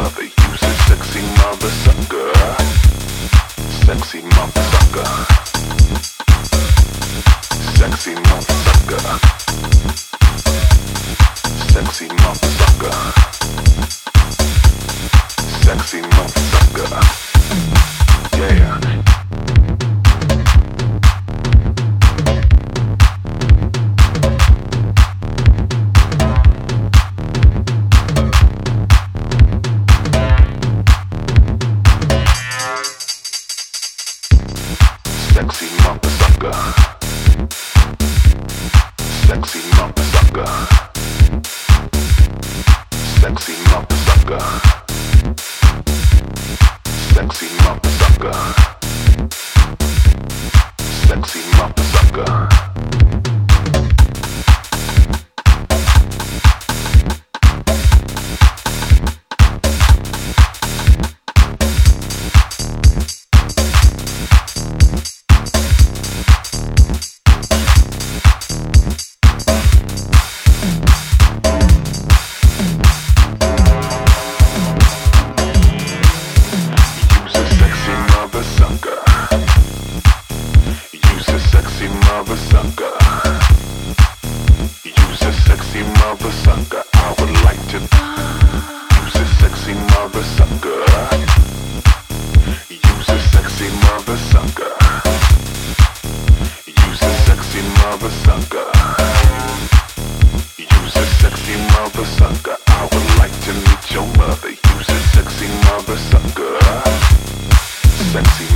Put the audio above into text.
mother. Use a sexy mother sucker. Sexy mother sucker. Sexy mother sucker. Sexy mother sucker. Sexy mother sucker. Yeah. Sexy mother sucker. Sexy mother sucker. Sexy mother sucker. Sexy mother sucker. Sexy mother sucker. Use a sexy mother sucker. Use a sexy mother sucker. I would like to use a sexy mother sucker. Use a sexy mother sucker. Use a sexy mother sucker. Use a sexy mother sucker. I would like to meet your mother. Use a sexy mother sucker. Sexy